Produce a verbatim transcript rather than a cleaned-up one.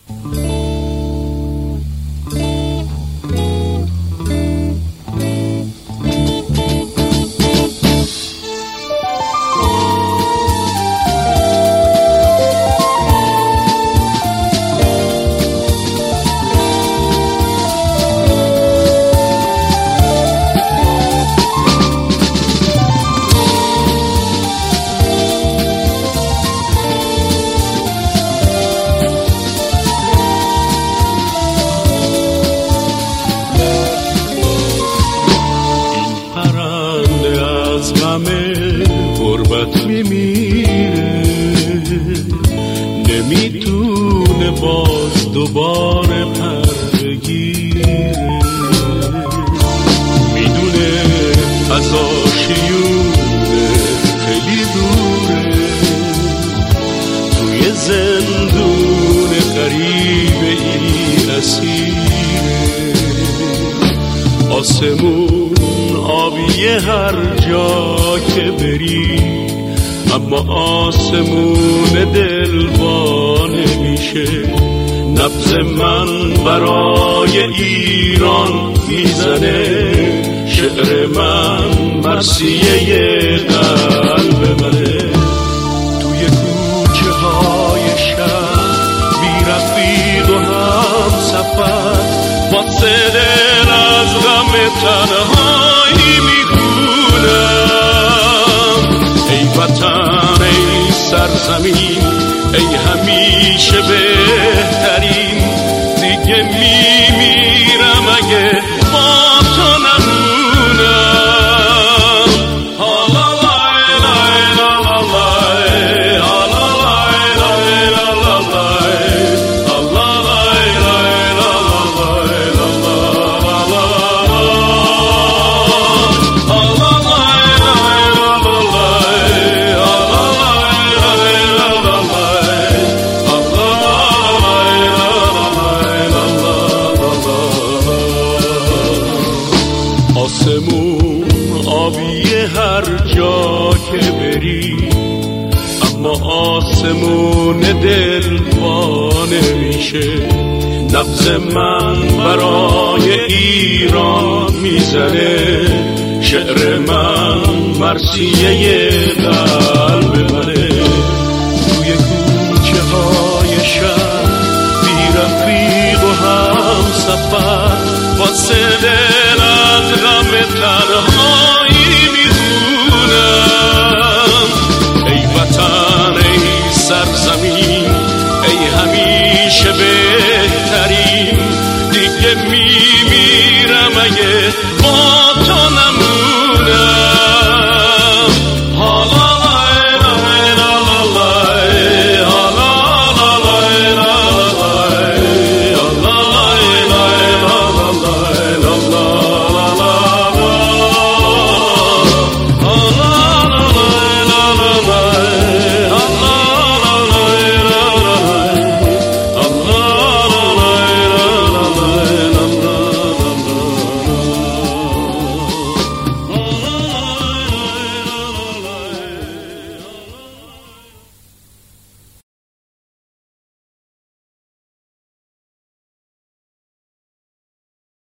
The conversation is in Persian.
غربت میمیره، نمیتونه باز دوباره پر بگیره، میدونه فضاشیونه خیلی دوره، توی زندون غریب این اسیره، آسمون آبیه هر جا که بری، اما آسمون دلوا نمیشه. نبض من برای ایران میزنه، شعر من مرثیه قلب منه. توی کوچه های شهر بی رفیق و هم سفر، واسه دل از غم تنهایی میخونم. ای وطن ای سرزمین ای همیشه بهترین، دیگه میمیرم اگه با تو نمونم. آسمون آبیه هر جا که بری، اما آسمون دل وا نمیشه. نبض من برای ایران میزنه، شعر من مرثیه قلب منه. توی کوچه های شهر بی رفیق و هم سفر، واسه دل از غم تنهایی میخونم. ای وطن ای سرزمین ای همیشه بهترین، دیگه می